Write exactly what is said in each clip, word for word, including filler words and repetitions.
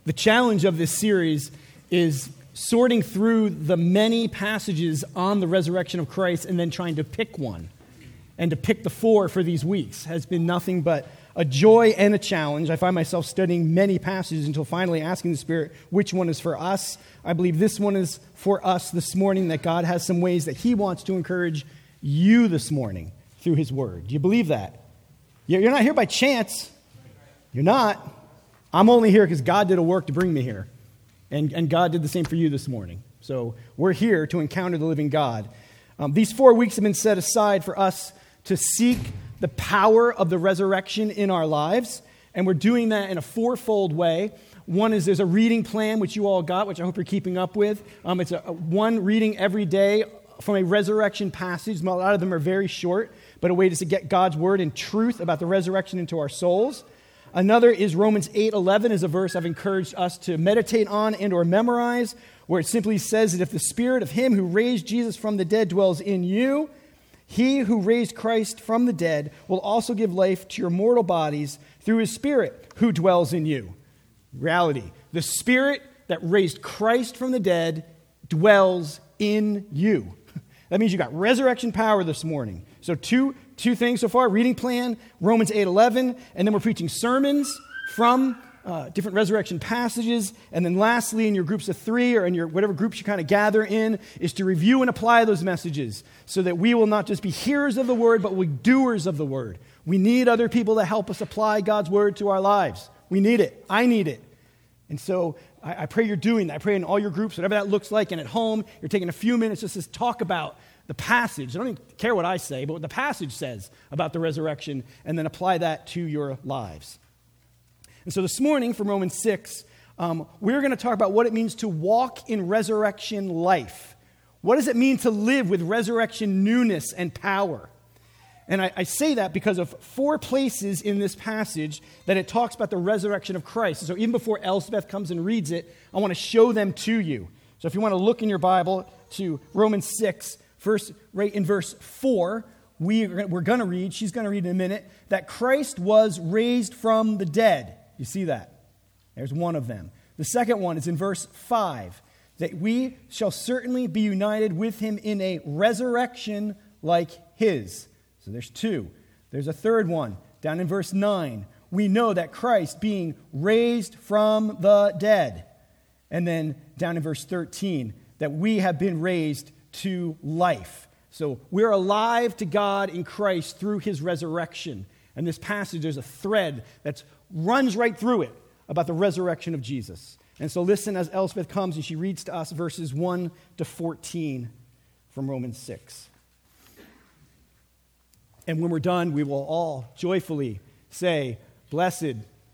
The challenge of this series is sorting through the many passages on the resurrection of Christ and then trying to pick one. And to pick the four for these weeks has been nothing but a joy and a challenge. I find myself studying many passages until finally asking the Spirit which one is for us. I believe this one is for us this morning, that God has some ways that he wants to encourage you this morning through his word. Do you believe that? You're not here by chance. You're not. I'm only here because God did a work to bring me here. And, and God did the same for you this morning. So we're here to encounter the living God. Um, these four weeks have been set aside for us to seek the power of the resurrection in our lives. And we're doing that in a fourfold way. One is there's a reading plan, which you all got, which I hope you're keeping up with. Um, it's a, a one reading every day from a resurrection passage. A lot of them are very short, but a way to get God's word and truth about the resurrection into our souls. Another is Romans eight eleven is a verse I've encouraged us to meditate on and or memorize, where it simply says that if the spirit of him who raised Jesus from the dead dwells in you, he who raised Christ from the dead will also give life to your mortal bodies through his spirit who dwells in you. Reality. The spirit that raised Christ from the dead dwells in you. That means you got resurrection power this morning. So two Two things so far, reading plan, Romans eight eleven, and then we're preaching sermons from uh, different resurrection passages. And then lastly, in your groups of three or in your whatever groups you kind of gather in, is to review and apply those messages so that we will not just be hearers of the word, but we're doers of the word. We need other people to help us apply God's word to our lives. We need it. I need it. And so I, I pray you're doing that. I pray in all your groups, whatever that looks like, and at home, you're taking a few minutes just to talk about the passage. I don't even care what I say, but what the passage says about the resurrection, and then apply that to your lives. And so this morning from Romans six, um, we're going to talk about what it means to walk in resurrection life. What does it mean to live with resurrection newness and power? And I, I say that because of four places in this passage that it talks about the resurrection of Christ. So even before Elspeth comes and reads it, I want to show them to you. So if you want to look in your Bible to Romans six, First, right in verse four, we, we're going to read, she's going to read in a minute, that Christ was raised from the dead. You see that? There's one of them. The second one is in verse five, that we shall certainly be united with him in a resurrection like his. So there's two. There's a third one down in verse nine. We know that Christ being raised from the dead. And then down in verse thirteen, that we have been raised to life. So we're alive to God in Christ through his resurrection. And this passage, there's a thread that runs right through it about the resurrection of Jesus. And so listen as Elspeth comes and she reads to us verses one to fourteen from Romans six. And when we're done, we will all joyfully say, blessed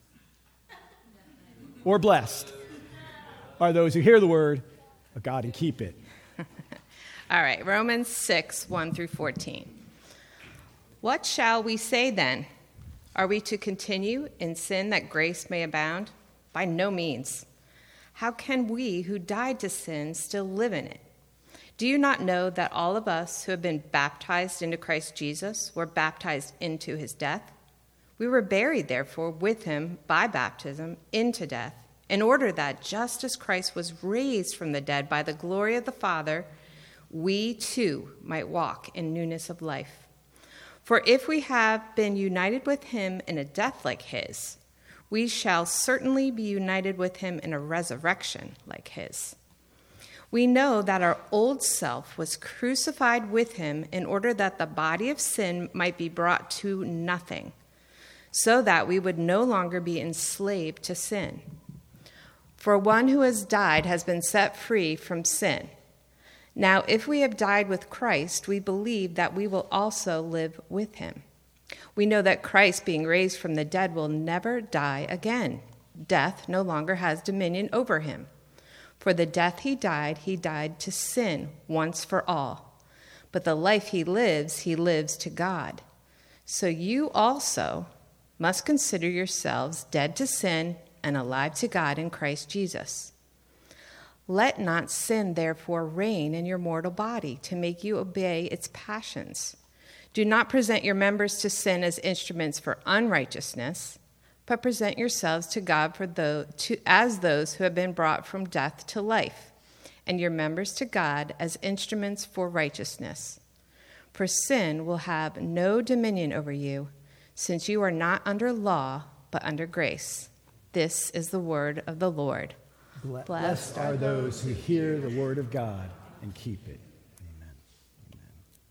or blessed are those who hear the word of God and keep it. All right, Romans six, one through fourteen. What shall we say then? Are we to continue in sin that grace may abound? By no means. How can we who died to sin still live in it? Do you not know that all of us who have been baptized into Christ Jesus were baptized into his death? We were buried, therefore, with him by baptism into death, in order that just as Christ was raised from the dead by the glory of the Father, we too might walk in newness of life. For if we have been united with him in a death like his, we shall certainly be united with him in a resurrection like his. We know that our old self was crucified with him in order that the body of sin might be brought to nothing, so that we would no longer be enslaved to sin. For one who has died has been set free from sin. Now, if we have died with Christ, we believe that we will also live with him. We know that Christ, being raised from the dead, will never die again. Death no longer has dominion over him. For the death he died, he died to sin once for all. But the life he lives, he lives to God. So you also must consider yourselves dead to sin and alive to God in Christ Jesus. Let not sin, therefore, reign in your mortal body to make you obey its passions. Do not present your members to sin as instruments for unrighteousness, but present yourselves to God for those, to, as those who have been brought from death to life, and your members to God as instruments for righteousness. For sin will have no dominion over you, since you are not under law, but under grace. This is the word of the Lord. Blessed, Blessed are those who hear the word of God and keep it. Amen. Amen.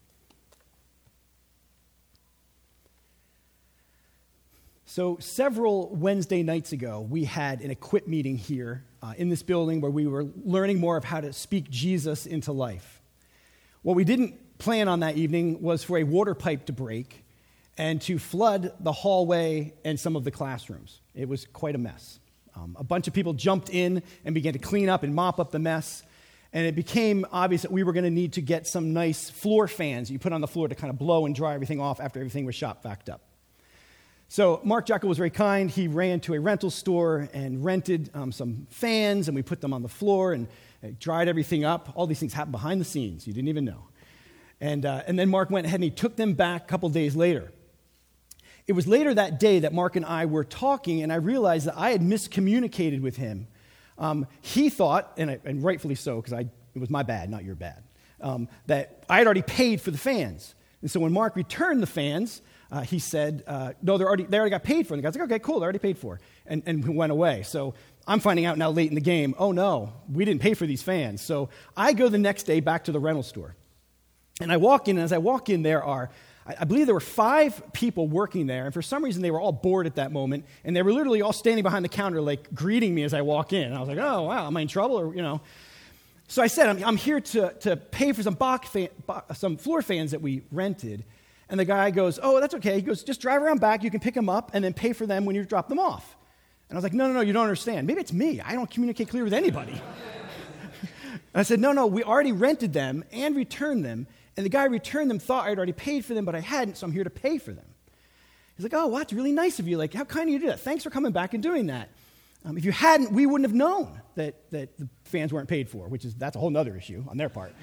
So several Wednesday nights ago, we had an equip meeting here uh, in this building where we were learning more of how to speak Jesus into life. What we didn't plan on that evening was for a water pipe to break and to flood the hallway and some of the classrooms. It was quite a mess. Um, a bunch of people jumped in and began to clean up and mop up the mess, and it became obvious that we were going to need to get some nice floor fans you put on the floor to kind of blow and dry everything off after everything was shop vacked up. So Mark Jocko was very kind. He ran to a rental store and rented um, some fans, and we put them on the floor and uh, dried everything up. All these things happened behind the scenes. You didn't even know. And, uh, and then Mark went ahead and he took them back a couple days later. It was later that day that Mark and I were talking, and I realized that I had miscommunicated with him. Um, he thought, and, I, and rightfully so, because I it was my bad, not your bad, um, that I had already paid for the fans. And so when Mark returned the fans, uh, he said, uh, no, they're already, they already got paid for. And the guy's like, okay, cool, they're already paid for. And, and went away. So I'm finding out now late in the game, oh no, we didn't pay for these fans. So I go the next day back to the rental store. And I walk in, and as I walk in, there are I believe there were five people working there, and for some reason they were all bored at that moment, and they were literally all standing behind the counter, like, greeting me as I walk in. And I was like, oh, wow, am I in trouble? Or, you know. So I said, I'm, I'm here to, to pay for some, box fan, bo- some floor fans that we rented. And the guy goes, oh, that's okay. He goes, just drive around back. You can pick them up and then pay for them when you drop them off. And I was like, no, no, no, you don't understand. Maybe it's me. I don't communicate clear with anybody. And I said, no, no, we already rented them and returned them. And the guy who returned them thought I'd already paid for them, but I hadn't, so I'm here to pay for them. He's like, oh, wow, that's really nice of you. Like, how kind of you do that? Thanks for coming back and doing that. Um, if you hadn't, we wouldn't have known that, that the fans weren't paid for, which is, that's a whole other issue on their part.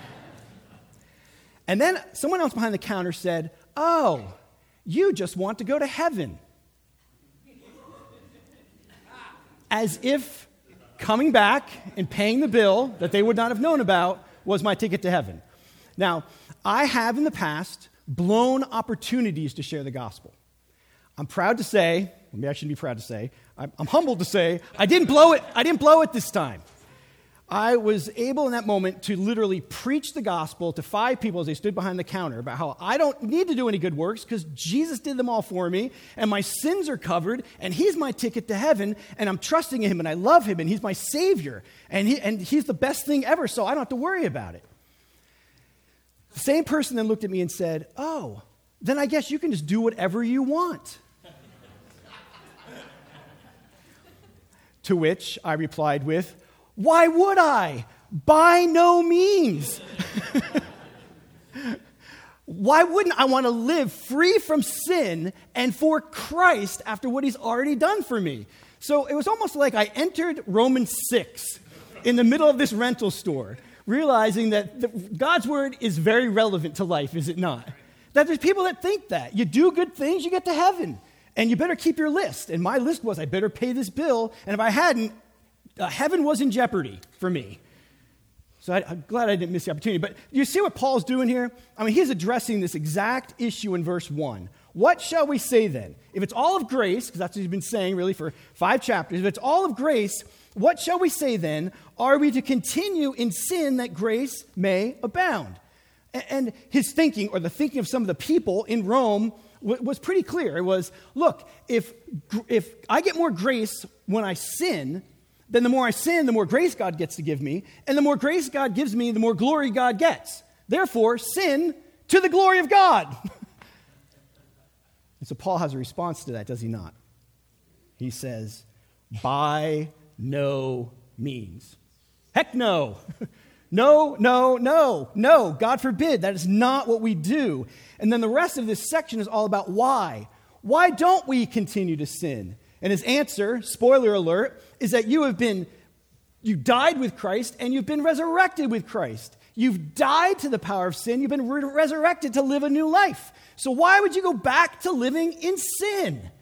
And then someone else behind the counter said, oh, you just want to go to heaven. As if coming back and paying the bill that they would not have known about was my ticket to heaven. Now, I have in the past blown opportunities to share the gospel. I'm proud to say, maybe I shouldn't be proud to say, I'm, I'm humbled to say, I didn't blow it. I didn't blow it this time. I was able in that moment to literally preach the gospel to five people as they stood behind the counter about how I don't need to do any good works because Jesus did them all for me, and my sins are covered, and he's my ticket to heaven, and I'm trusting in him, and I love him, and he's my savior, and, he, and he's the best thing ever, so I don't have to worry about it. The same person then looked at me and said, oh, then I guess you can just do whatever you want. To which I replied with, why would I? By no means. Why wouldn't I want to live free from sin and for Christ after what he's already done for me? So it was almost like I entered Romans six in the middle of this rental store, realizing that the, God's word is very relevant to life, is it not? That there's people that think that. You do good things, you get to heaven. And you better keep your list. And my list was, I better pay this bill. And if I hadn't, uh, heaven was in jeopardy for me. So I, I'm glad I didn't miss the opportunity. But you see what Paul's doing here? I mean, he's addressing this exact issue in verse one. What shall we say then? If it's all of grace, because that's what he's been saying really for five chapters, if it's all of grace, what shall we say then? Are we to continue in sin that grace may abound? And his thinking, or the thinking of some of the people in Rome, was pretty clear. It was, look, if if I get more grace when I sin, then the more I sin, the more grace God gets to give me. And the more grace God gives me, the more glory God gets. Therefore, sin to the glory of God. And so Paul has a response to that, does he not? He says, by no means. Heck no. No, no, no, no. God forbid. That is not what we do. And then the rest of this section is all about why. Why don't we continue to sin? And his answer, spoiler alert, is that you have been, you died with Christ and you've been resurrected with Christ. You've died to the power of sin. You've been re- resurrected to live a new life. So why would you go back to living in sin?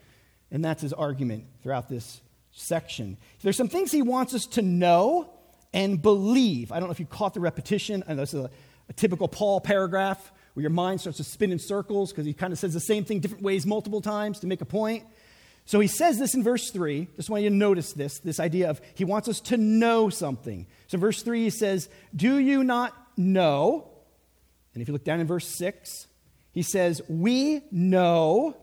And that's his argument throughout this section. There's some things he wants us to know and believe. I don't know if you caught the repetition. I know this is a, a typical Paul paragraph where your mind starts to spin in circles because he kind of says the same thing different ways multiple times to make a point. So he says this in verse three. Just want you to notice this, this idea of he wants us to know something. So in verse three he says, do you not know? And if you look down in verse six, he says, we know.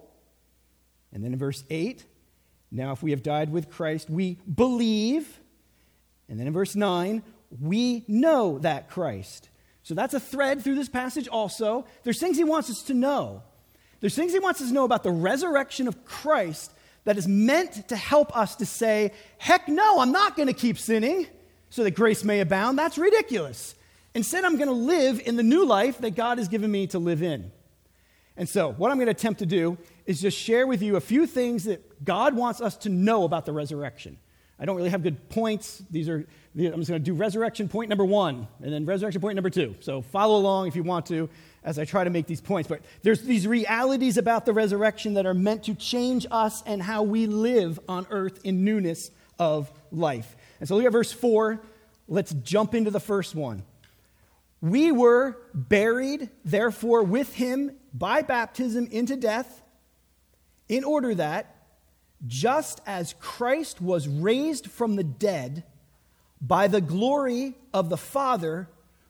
And then in verse eight, now if we have died with Christ, we believe. And then in verse nine, we know that Christ. So that's a thread through this passage also. There's things he wants us to know. There's things he wants us to know about the resurrection of Christ that is meant to help us to say, heck no, I'm not going to keep sinning so that grace may abound. That's ridiculous. Instead, I'm going to live in the new life that God has given me to live in. And so what I'm going to attempt to do is just share with you a few things that God wants us to know about the resurrection. I don't really have good points. These are, I'm just going to do resurrection point number one and then resurrection point number two. So follow along if you want to as I try to make these points. But there's these realities about the resurrection that are meant to change us and how we live on earth in newness of life. And so look at verse four. Let's jump into the first one. We were buried, therefore, with him by baptism into death, in order that, just as Christ was raised from the dead by the glory of the Father,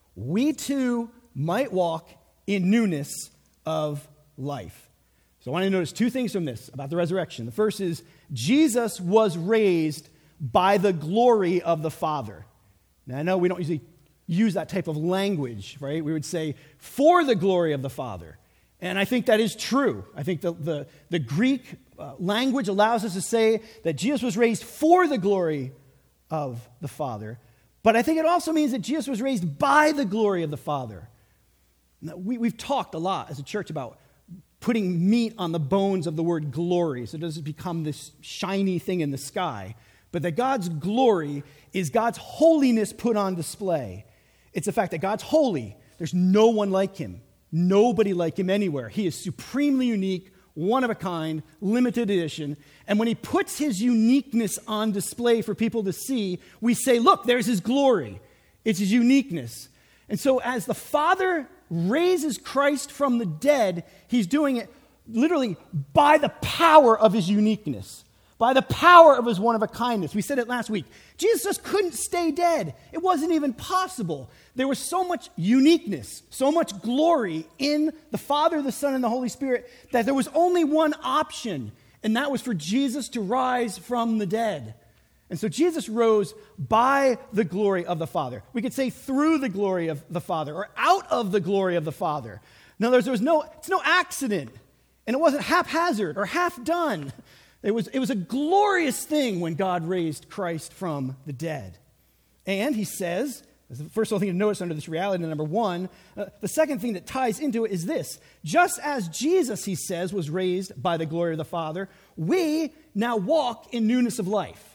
we too might walk in newness of life. So I want you to notice two things from this about the resurrection. The first is Jesus was raised by the glory of the Father. Now I know we don't usually use that type of language, right? We would say, for the glory of the Father. And I think that is true. I think the, the, the Greek uh, language allows us to say that Jesus was raised for the glory of the Father. But I think it also means that Jesus was raised by the glory of the Father. Now, we, we've talked a lot as a church about putting meat on the bones of the word glory so it doesn't become this shiny thing in the sky. But that God's glory is God's holiness put on display. It's the fact that God's holy. There's no one like him. Nobody like him anywhere. He is supremely unique, one of a kind, limited edition. And when he puts his uniqueness on display for people to see, we say, look, there's his glory. It's his uniqueness. And so as the Father raises Christ from the dead, he's doing it literally by the power of his uniqueness. By the power of his one-of-a-kindness. We said it last week. Jesus just couldn't stay dead. It wasn't even possible. There was so much uniqueness, so much glory in the Father, the Son, and the Holy Spirit that there was only one option, and that was for Jesus to rise from the dead. And so Jesus rose by the glory of the Father. We could say through the glory of the Father, or out of the glory of the Father. In other words, there was no, it's no accident, and it wasn't haphazard or half done. It was, it was a glorious thing when God raised Christ from the dead. And he says, the first thing to notice under this reality, number one, uh, the second thing that ties into it is this. Just as Jesus, he says, was raised by the glory of the Father, we now walk in newness of life.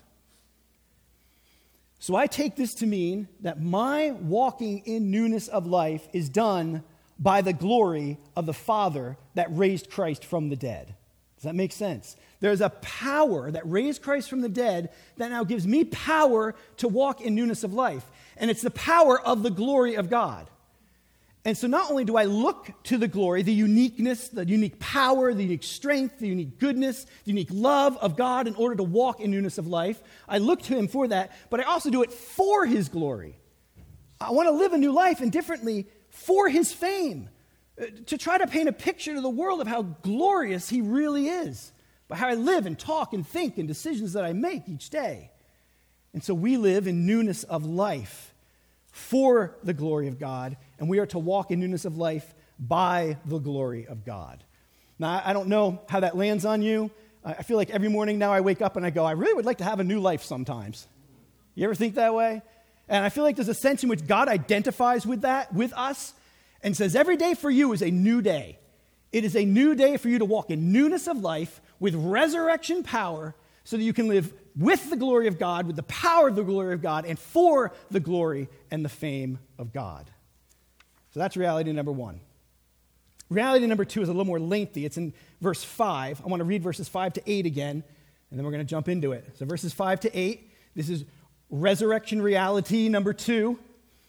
So I take this to mean that my walking in newness of life is done by the glory of the Father that raised Christ from the dead. Does that make sense? There's a power that raised Christ from the dead that now gives me power to walk in newness of life. And it's the power of the glory of God. And so not only do I look to the glory, the uniqueness, the unique power, the unique strength, the unique goodness, the unique love of God in order to walk in newness of life, I look to him for that, but I also do it for his glory. I want to live a new life and differently for his fame, to try to paint a picture to the world of how glorious he really is, by how I live and talk and think and decisions that I make each day. And so we live in newness of life for the glory of God, and we are to walk in newness of life by the glory of God. Now, I don't know how that lands on you. I feel like every morning now I wake up and I go, I really would like to have a new life sometimes. You ever think that way? And I feel like there's a sense in which God identifies with that, with us, and says every day for you is a new day. It is a new day for you to walk in newness of life with resurrection power so that you can live with the glory of God, with the power of the glory of God, and for the glory and the fame of God. So that's reality number one. Reality number two is a little more lengthy. It's in verse five. I want to read verses five to eight again, and then we're going to jump into it. So verses five to eight, this is resurrection reality number two.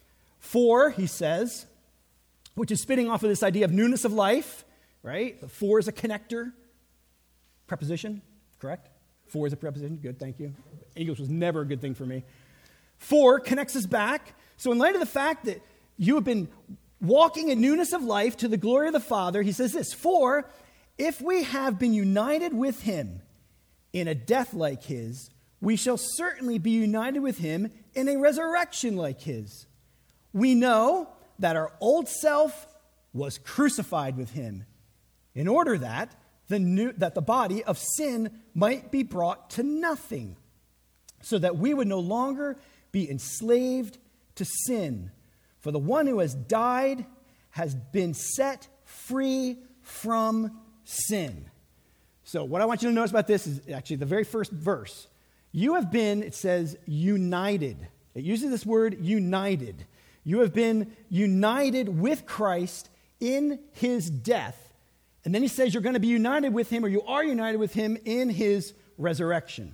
For, he says, which is spinning off of this idea of newness of life, right? The for is a connector. Preposition, correct? For is a preposition. Good, thank you. English was never a good thing for me. For connects us back. So in light of the fact that you have been walking in newness of life to the glory of the Father, he says this, for if we have been united with him in a death like his, we shall certainly be united with him in a resurrection like his. We know that our old self was crucified with him in order that the new, that the body of sin might be brought to nothing, so that we would no longer be enslaved to sin. For the one who has died has been set free from sin. So what I want you to notice about this is actually the very first verse. You have been, it says, united. It uses this word united. You have been united with Christ in his death. And then he says you're going to be united with him, or you are united with him in his resurrection.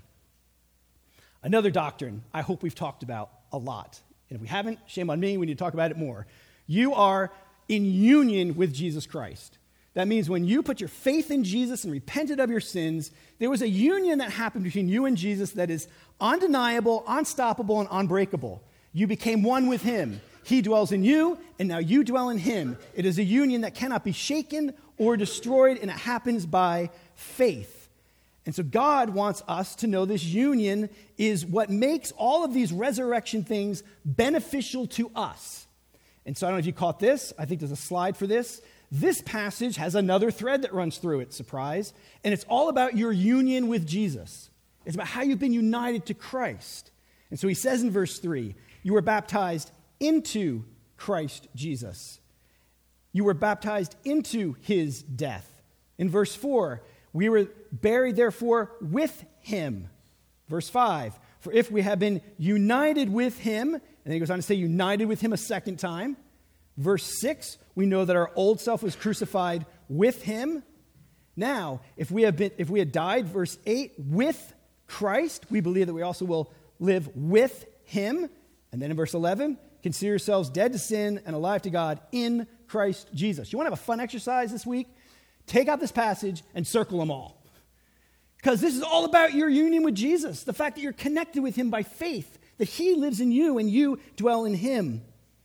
Another doctrine I hope we've talked about a lot. And if we haven't, shame on me, we need to talk about it more. You are in union with Jesus Christ. That means when you put your faith in Jesus and repented of your sins, there was a union that happened between you and Jesus that is undeniable, unstoppable, and unbreakable. You became one with him. He dwells in you, and now you dwell in him. It is a union that cannot be shaken or destroyed, and it happens by faith. And so God wants us to know this union is what makes all of these resurrection things beneficial to us. And so I don't know if you caught this. I think there's a slide for this. This passage has another thread that runs through it, surprise, and it's all about your union with Jesus. It's about how you've been united to Christ. And so he says in verse three, you were baptized into Christ Jesus. You were baptized into his death. In verse four, we were buried, therefore, with him. Verse five, for if we have been united with him, and then he goes on to say united with him a second time. Verse six, we know that our old self was crucified with him. Now, if we have been, if we had died, verse eight, with Christ, we believe that we also will live with him. And then in verse eleven, consider yourselves dead to sin and alive to God in Christ Jesus. You want to have a fun exercise this week? Take out this passage and circle them all. Because this is all about your union with Jesus, the fact that you're connected with him by faith, that he lives in you and you dwell in him.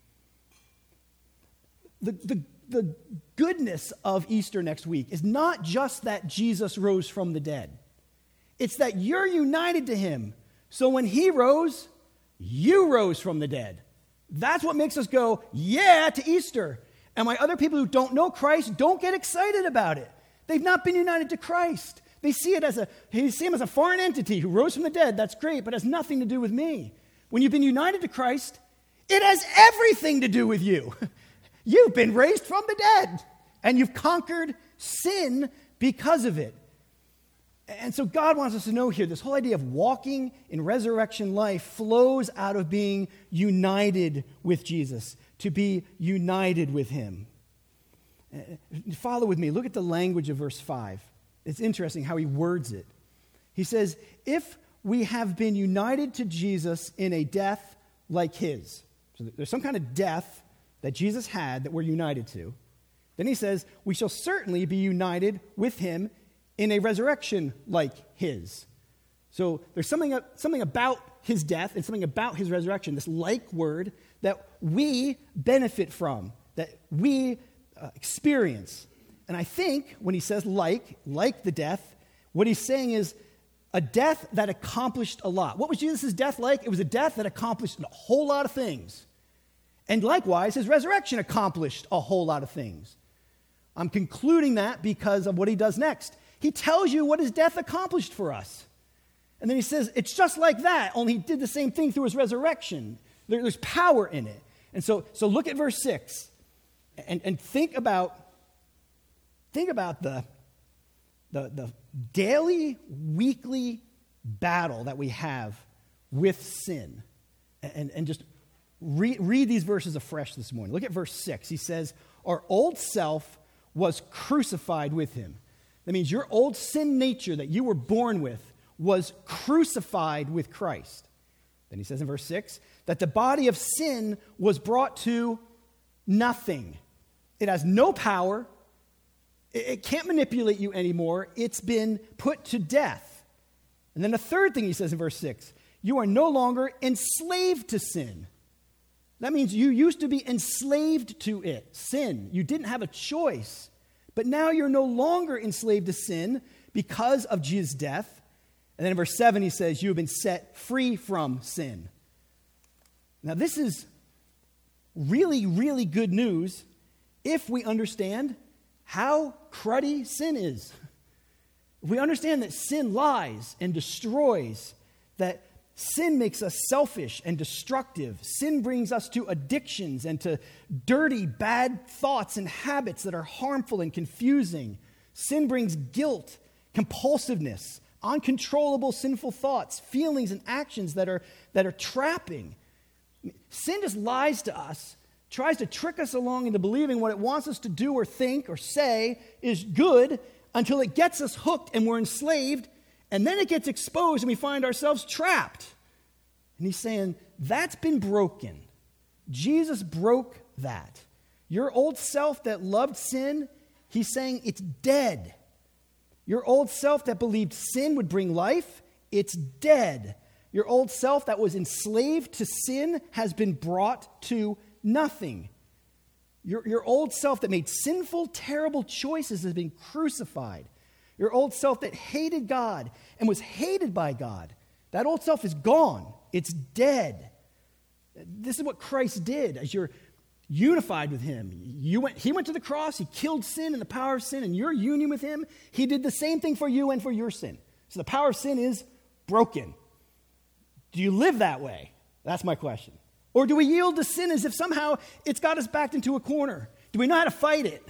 The, the, the goodness of Easter next week is not just that Jesus rose from the dead. It's that you're united to him. So when he rose, you rose from the dead. That's what makes us go, yeah, to Easter. And why other people who don't know Christ don't get excited about it. They've not been united to Christ. They see it as a, they see him as a foreign entity who rose from the dead. That's great, but has nothing to do with me. When you've been united to Christ, it has everything to do with you. You've been raised from the dead, and you've conquered sin because of it. And so God wants us to know here, this whole idea of walking in resurrection life flows out of being united with Jesus, to be united with him. Follow with me. Look at the language of verse five. It's interesting how he words it. He says, if we have been united to Jesus in a death like his. So there's some kind of death that Jesus had that we're united to. Then he says, we shall certainly be united with him in a resurrection like his. So there's something, something about his death and something about his resurrection, this like word that we benefit from, that we uh, experience. And I think when he says like, like the death, what he's saying is a death that accomplished a lot. What was Jesus' death like? It was a death that accomplished a whole lot of things. And likewise, his resurrection accomplished a whole lot of things. I'm concluding that because of what he does next. He tells you what his death accomplished for us. And then he says, it's just like that, only he did the same thing through his resurrection. There, there's power in it. And so, so look at verse six and, and think about, think about the, the, the daily, weekly battle that we have with sin. And, and just read, read these verses afresh this morning. Look at verse six. He says, our old self was crucified with him. That means your old sin nature that you were born with was crucified with Christ. Then he says in verse six that the body of sin was brought to nothing. It has no power. It can't manipulate you anymore. It's been put to death. And then the third thing he says in verse six, you are no longer enslaved to sin. That means you used to be enslaved to it, sin. You didn't have a choice. But now you're no longer enslaved to sin because of Jesus' death. And then in verse seven, he says, you have been set free from sin. Now, this is really, really good news if we understand how cruddy sin is. If we understand that sin lies and destroys, that sin makes us selfish and destructive. Sin brings us to addictions and to dirty, bad thoughts and habits that are harmful and confusing. Sin brings guilt, compulsiveness, uncontrollable sinful thoughts, feelings, and actions that are, that are trapping. Sin just lies to us, tries to trick us along into believing what it wants us to do or think or say is good until it gets us hooked and we're enslaved. And then it gets exposed and we find ourselves trapped. And he's saying, that's been broken. Jesus broke that. Your old self that loved sin, he's saying it's dead. Your old self that believed sin would bring life, it's dead. Your old self that was enslaved to sin has been brought to nothing. Your, your old self that made sinful, terrible choices has been crucified. Your old self that hated God and was hated by God, that old self is gone. It's dead. This is what Christ did as you're unified with him. You went, he went to the cross, he killed sin and the power of sin, and your union with him, he did the same thing for you and for your sin. So the power of sin is broken. Do you live that way? That's my question. Or do we yield to sin as if somehow it's got us backed into a corner? Do we know how to fight it?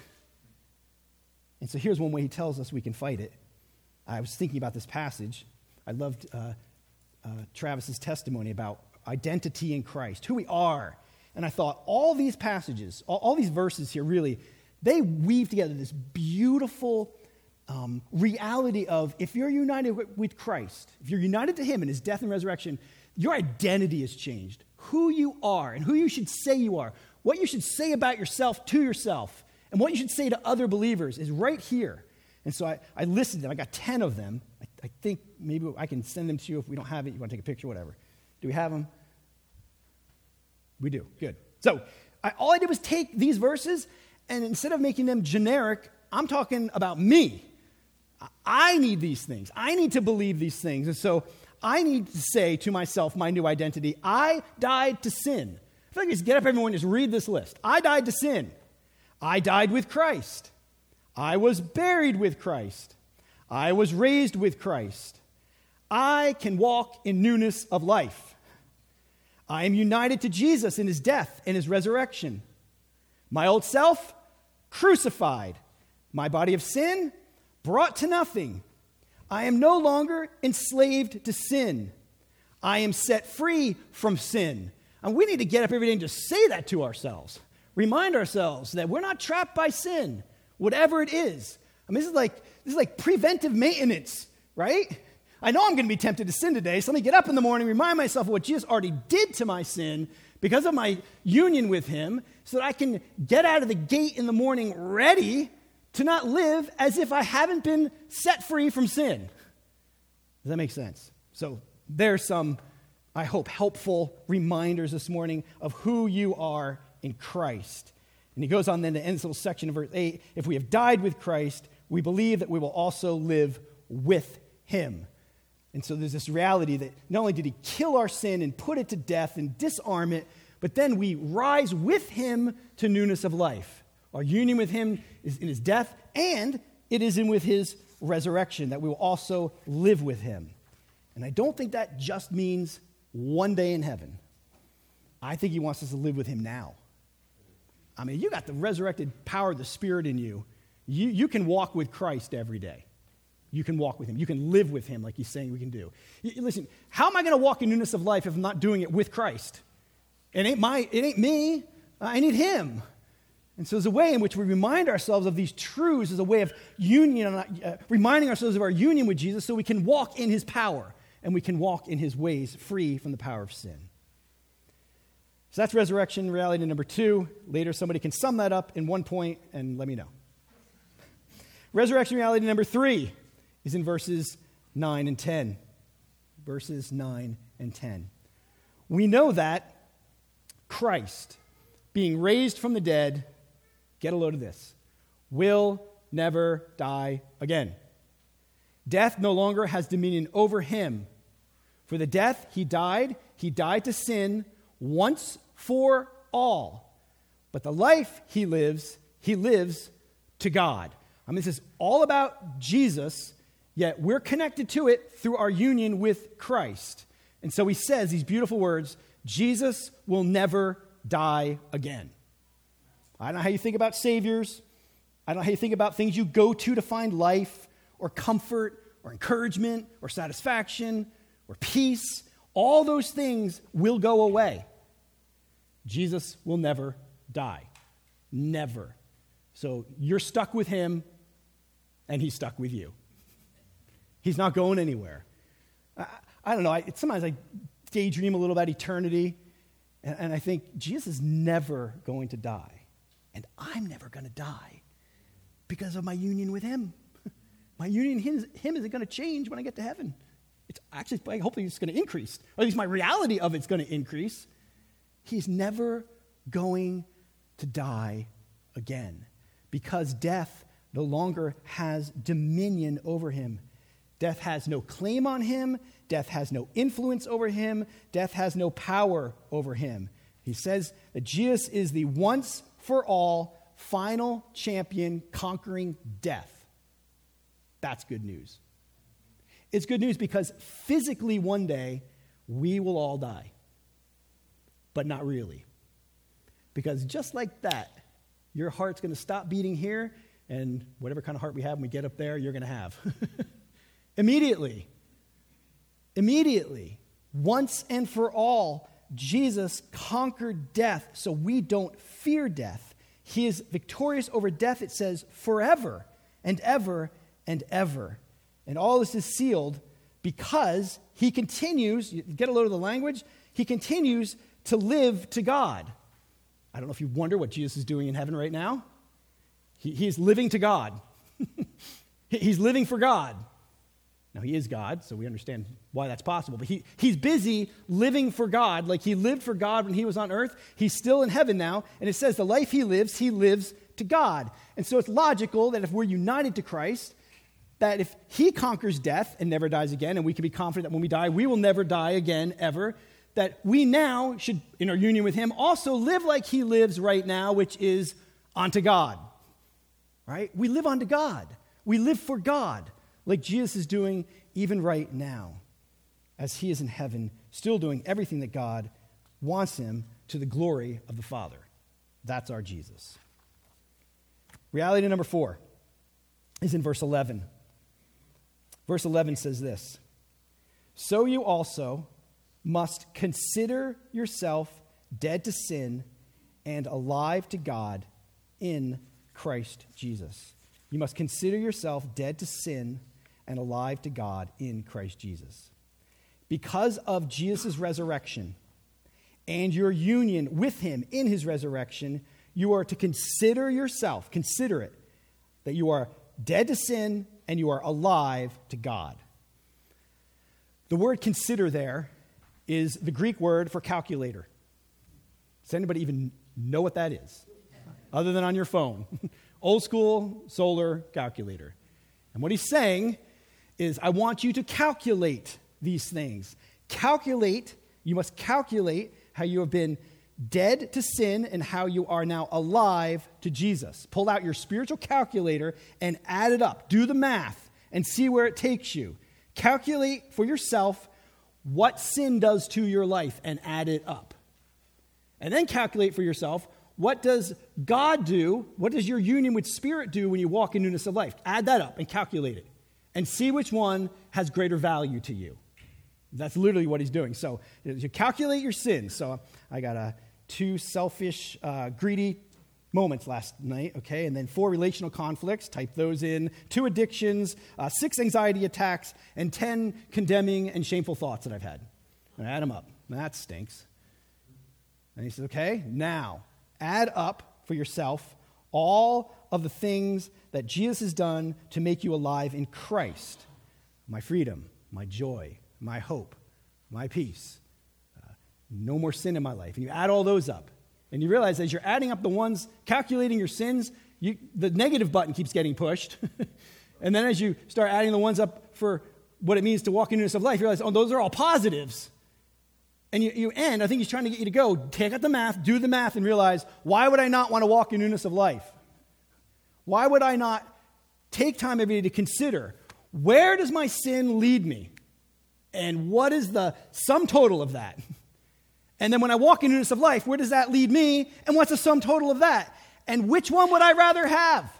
And so here's one way he tells us we can fight it. I was thinking about this passage. I loved uh, uh, Travis's testimony about identity in Christ, who we are. And I thought all these passages, all, all these verses here really, they weave together this beautiful um, reality of if you're united with, with Christ, if you're united to him in his death and resurrection, your identity has changed. Who you are and who you should say you are, what you should say about yourself to yourself, and what you should say to other believers is right here. And so I, I listed them. I got ten of them. I, I think maybe I can send them to you if we don't have it. You want to take a picture, whatever. Do we have them? We do. Good. So I, all I did was take these verses, and instead of making them generic, I'm talking about me. I need these things. I need to believe these things. And so I need to say to myself my new identity, I died to sin. I feel like I just get up every morning and just read this list. I died to sin. I died with Christ. I was buried with Christ. I was raised with Christ. I can walk in newness of life. I am united to Jesus in his death and his resurrection. My old self, crucified. My body of sin, brought to nothing. I am no longer enslaved to sin. I am set free from sin. And we need to get up every day and just say that to ourselves. Remind ourselves that we're not trapped by sin, whatever it is. I mean, this is like this is like preventive maintenance, right? I know I'm going to be tempted to sin today, so let me get up in the morning, remind myself of what Jesus already did to my sin because of my union with him, so that I can get out of the gate in the morning ready to not live as if I haven't been set free from sin. Does that make sense? So there's some, I hope, helpful reminders this morning of who you are in Christ. And he goes on then to end this little section of verse eight. If we have died with Christ, we believe that we will also live with him. And so there's this reality that not only did he kill our sin and put it to death and disarm it, but then we rise with him to newness of life. Our union with him is in his death, and it is in with his resurrection, that we will also live with him. And I don't think that just means one day in heaven. I think he wants us to live with him now. I mean, you got the resurrected power of the Spirit in you. You, you can walk with Christ every day. You can walk with him. You can live with him like he's saying we can do. You, listen, how am I going to walk in newness of life if I'm not doing it with Christ? It ain't my, it ain't me. I need him. And so there's a way in which we remind ourselves of these truths as a way of union, uh, reminding ourselves of our union with Jesus so we can walk in his power and we can walk in his ways free from the power of sin. So that's resurrection reality number two. Later, somebody can sum that up in one point and let me know. Resurrection reality number three is in verses nine and ten. Verses nine and ten. We know that Christ, being raised from the dead, get a load of this, will never die again. Death no longer has dominion over him. For the death he died, he died to sin once for all. But the life he lives, he lives to God. I mean, this is all about Jesus, yet we're connected to it through our union with Christ. And so he says these beautiful words, Jesus will never die again. I don't know how you think about saviors. I don't know how you think about things you go to to find life or comfort or encouragement or satisfaction or peace. All those things will go away. Jesus will never die. Never. So you're stuck with him and he's stuck with you. He's not going anywhere. I, I don't know. I, sometimes I daydream a little about eternity and, and I think Jesus is never going to die. And I'm never going to die because of my union with him. My union with him, him isn't going to change when I get to heaven. It's actually, hopefully it's going to increase. Or at least my reality of it's going to increase. He's never going to die again because death no longer has dominion over him. Death has no claim on him. Death has no influence over him. Death has no power over him. He says that Jesus is the once for all, final champion conquering death. That's good news. It's good news because physically one day we will all die. But not really. Because just like that, your heart's going to stop beating here, and whatever kind of heart we have when we get up there, you're going to have. Immediately. Immediately. Once and for all, Jesus conquered death so we don't fear death. He is victorious over death, it says, forever and ever and ever. And all this is sealed because he continues, you get a load of the language, he continues to live to God. I don't know if you wonder what Jesus is doing in heaven right now. He, he's living to God. He's living for God. Now, he is God, so we understand why that's possible. But he, he's busy living for God like he lived for God when he was on earth. He's still in heaven now. And it says the life he lives, he lives to God. And so it's logical that if we're united to Christ, that if he conquers death and never dies again, and we can be confident that when we die, we will never die again, ever, that we now should, in our union with him, also live like he lives right now, which is unto God. Right? We live unto God. We live for God, like Jesus is doing even right now, as he is in heaven, still doing everything that God wants him to the glory of the Father. That's our Jesus. Reality number four is in verse eleven. Verse eleven says this, "So you also must consider yourself dead to sin and alive to God in Christ Jesus." You must consider yourself dead to sin and alive to God in Christ Jesus. Because of Jesus' resurrection and your union with him in his resurrection, you are to consider yourself, consider it, that you are dead to sin and you are alive to God. The word consider there is the Greek word for calculator. Does anybody even know what that is? Other than on your phone. Old school solar calculator. And what he's saying is, I want you to calculate these things. Calculate, you must calculate how you have been dead to sin and how you are now alive to Jesus. Pull out your spiritual calculator and add it up. Do the math and see where it takes you. Calculate for yourself what sin does to your life and add it up. And then calculate for yourself, what does God do? What does your union with Spirit do when you walk in newness of life? Add that up and calculate it. And see which one has greater value to you. That's literally what he's doing. So you calculate your sins. So I got a two selfish, uh, greedy moments last night, okay? And then four relational conflicts, type those in, two addictions, uh, six anxiety attacks, and ten condemning and shameful thoughts that I've had. And I add them up. That stinks. And he says, okay, now add up for yourself all of the things that Jesus has done to make you alive in Christ. My freedom, my joy, my hope, my peace, uh, no more sin in my life. And you add all those up. And you realize as you're adding up the ones, calculating your sins, you, the negative button keeps getting pushed. And then as you start adding the ones up for what it means to walk in newness of life, you realize, oh, those are all positives. And you, you end, I think he's trying to get you to go, take out the math, do the math, and realize, why would I not want to walk in newness of life? Why would I not take time every day to consider, where does my sin lead me? And what is the sum total of that? And then when I walk in newness of life, where does that lead me? And what's the sum total of that? And which one would I rather have?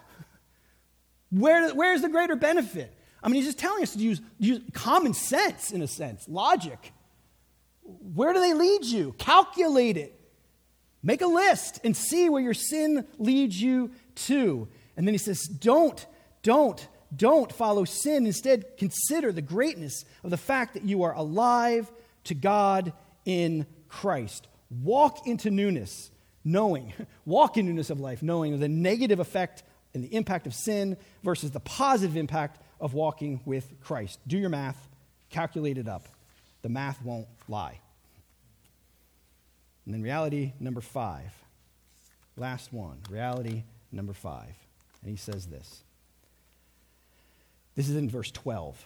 Where, where is the greater benefit? I mean, he's just telling us to use, use common sense, in a sense, logic. Where do they lead you? Calculate it. Make a list and see where your sin leads you to. And then he says, don't, don't, don't follow sin. Instead, consider the greatness of the fact that you are alive to God in Christ. Walk into newness, knowing, walk in newness of life, knowing the negative effect and the impact of sin versus the positive impact of walking with Christ. Do your math, calculate it up. The math won't lie. And then reality number five, last one, reality number five. And he says this. This is in verse twelve.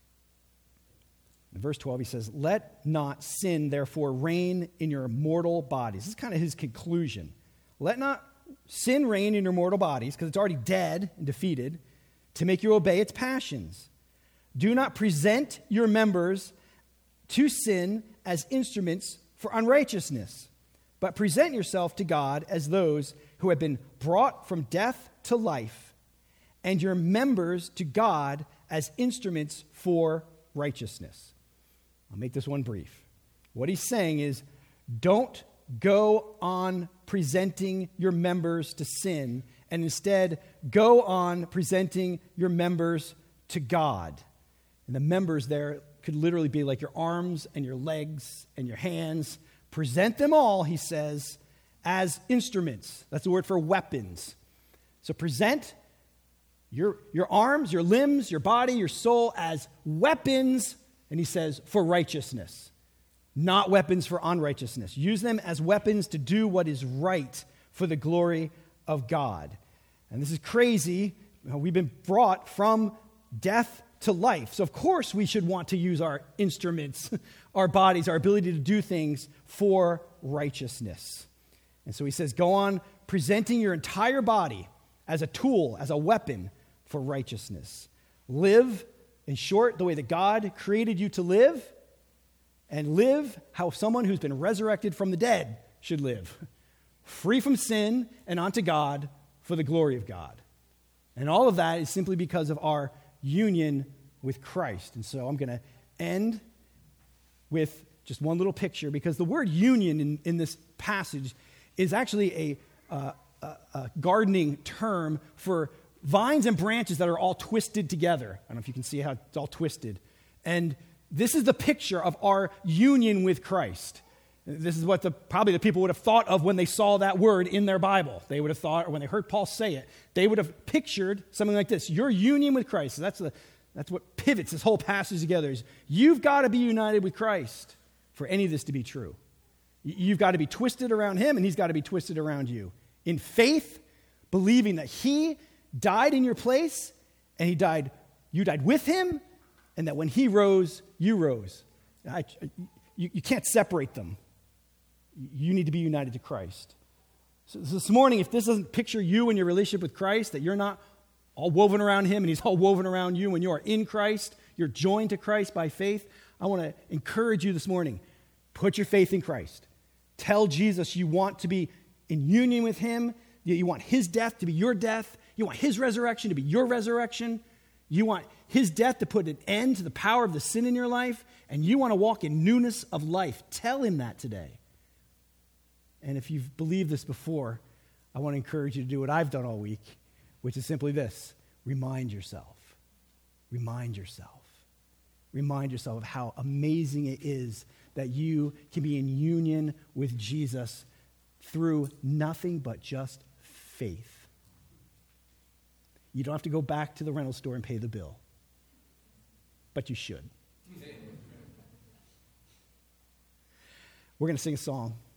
In verse twelve, he says, let not sin, therefore, reign in your mortal bodies. This is kind of his conclusion. Let not sin reign in your mortal bodies, because it's already dead and defeated, to make you obey its passions. Do not present your members to sin as instruments for unrighteousness, but present yourself to God as those who have been brought from death to life, and your members to God as instruments for righteousness. I'll make this one brief. What he's saying is, don't go on presenting your members to sin, and instead go on presenting your members to God. And the members there could literally be like your arms and your legs and your hands. Present them all, he says, as instruments. That's the word for weapons. So present your, your arms, your limbs, your body, your soul as weapons, and he says, for righteousness, not weapons for unrighteousness. Use them as weapons to do what is right for the glory of God. And this is crazy. We've been brought from death to life. So of course we should want to use our instruments, our bodies, our ability to do things for righteousness. And so he says, go on presenting your entire body as a tool, as a weapon for righteousness. Live, in short, the way that God created you to live, and live how someone who's been resurrected from the dead should live. Free from sin and onto God for the glory of God. And all of that is simply because of our union with Christ. And so I'm going to end with just one little picture, because the word union in, in this passage is actually a, uh, a, a gardening term for vines and branches that are all twisted together. I don't know if you can see how it's all twisted. And this is the picture of our union with Christ. This is what the, probably the people would have thought of when they saw that word in their Bible. They would have thought, or when they heard Paul say it, they would have pictured something like this. Your union with Christ. So that's, the, that's what pivots this whole passage together. Is you've got to be united with Christ for any of this to be true. You've got to be twisted around him, and he's got to be twisted around you. In faith, believing that he died in your place, and he died, you died with him, and that when he rose, you rose. I, you, you can't separate them. You need to be united to Christ. So this morning, if this doesn't picture you and your relationship with Christ, that you're not all woven around him and he's all woven around you, when you are in Christ, you're joined to Christ by faith, I want to encourage you this morning, put your faith in Christ. Tell Jesus you want to be in union with him, you want his death to be your death, you want his resurrection to be your resurrection, you want his death to put an end to the power of the sin in your life, and you want to walk in newness of life. Tell him that today. And if you've believed this before, I want to encourage you to do what I've done all week, which is simply this: remind yourself. Remind yourself. Remind yourself of how amazing it is that you can be in union with Jesus through nothing but just faith. You don't have to go back to the rental store and pay the bill, but you should. We're going to sing a song.